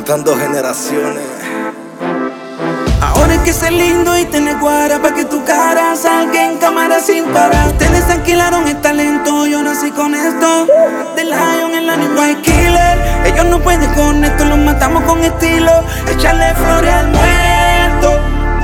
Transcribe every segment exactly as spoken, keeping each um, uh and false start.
representando generaciones. Ahora hay que ser lindo y tener guara pa' que tu cara salga en cámara sin parar. Ustedes alquilaron el talento, yo nací con esto. The Lion, el animal killer. Ellos no pueden con esto, los matamos con estilo. Echarle flores al muerto.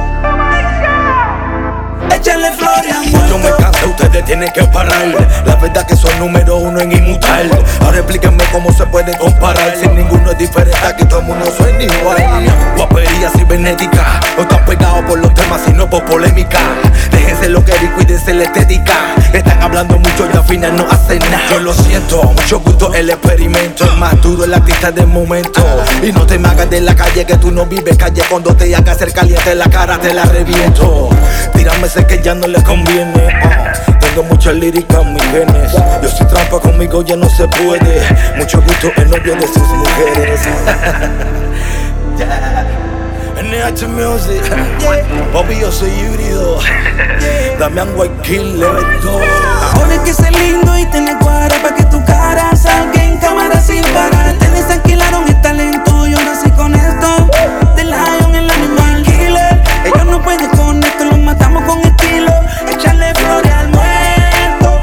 Echarle flores al muerto. Yo me cansé, ustedes tienen que parar. La verdad que son número uno en inmutar. Ahora explíquenme cómo se pueden comparar. Si ninguno es diferente, aquí todo el mundo suena igual. Guapería cibernética, no están pegados por los temas sino por polémica. Déjense lo que vi, cuídense la estética. Están hablando mucho y al final no hacen nada. Yo lo siento, mucho gusto el experimento. Es más duro el artista del momento. Y no te me hagas de la calle que tú no vives calle. Cuando te hagas ser caliente la cara te la reviento. Tírame, sé que ya no les conviene. uh, Tengo muchas líricas en mis genes. Yo soy trampa, conmigo ya no se puede. Mucho gusto el novio de sus mujeres. Yeah. N H Music, yeah. Papi, yo soy híbrido. Yeah. Damian White Killer, ahora hay que ser lindo y tener guara pa' que tu cara salga en cámara sin parar. Ustedes alquilaron el talento, yo nací con esto. The Lion, el animal killer. Ellos no pueden con esto, los matamos con estilo. Echarle flores al muerto.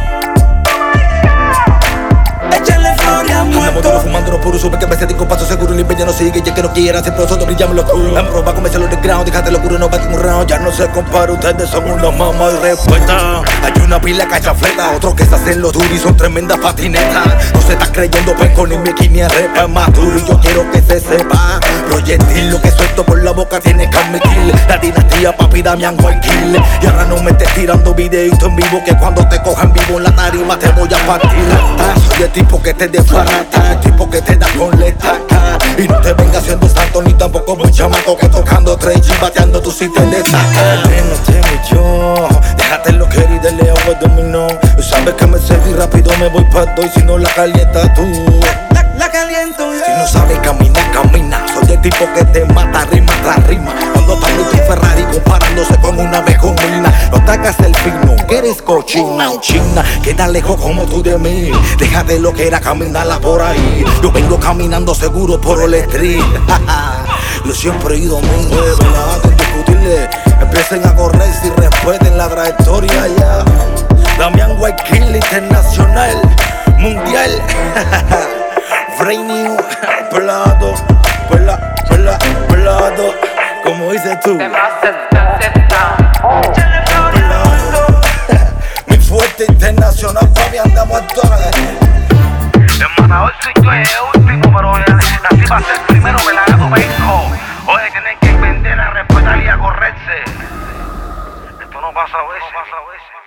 Echarle flores al muerto. Fumando puro, supe que me sentí con paso seguro. El imperio no sigue, ya que no quiera. Siempre nosotros brillamos lo oscuro. La proba comienza lo ground, déjate lo oscuro, no va un round. Ya no se compara, ustedes son unos mamás y respuesta. Hay una pila cachafleta, otros que se hacen los duros y son tremendas patinetas. No se está creyendo penco ni mi quini es rap, es más duro y yo quiero que se sepa. Proyectil, lo que suelto por la boca tiene que admitir. La dinastía, papi, Damian White Killer. Y ahora no me estés tirando videitos en vivo, que cuando te cojan vivo en la tarima te voy a partir. Ah, soy el tipo que te desbarata, el tipo que te da con la estaca. Y no te vengas siendo santo ni tampoco muy chamaco, que tocando tres y bateando tú sí te destacas. No tengo yo, déjate lo que eres de Leo o dominó. Sabes que me seguí rápido, me voy pa' dos y si no la calientas tú. La, la, la caliento yo. Si no sabes caminar, camina. Soy el tipo que te mata rima tras rima. Cuando está tu Ferrari comparándose con una vejumina. No te hagas el fino, que eres cochina o china. Queda lejos como tú de mí. Déjate lo que era caminarla por ahí. Yo vengo caminando seguro por el street. Yo siempre he ido a mí. Antes de discutirle, empiecen a correr si respeten la trayectoria ya. Damian White Killer internacional, mundial. Brainy, pelado, pela, pela, pelado. Como dices tú. Pelado. Mi fuerte internacional, papi, andamos a todas. Hermana, hoy soy yo el último, pero nací para ser primero, me la hago vengo. Oye, tienen que aprender a respetar y a correrse. Esto no pasa a veces.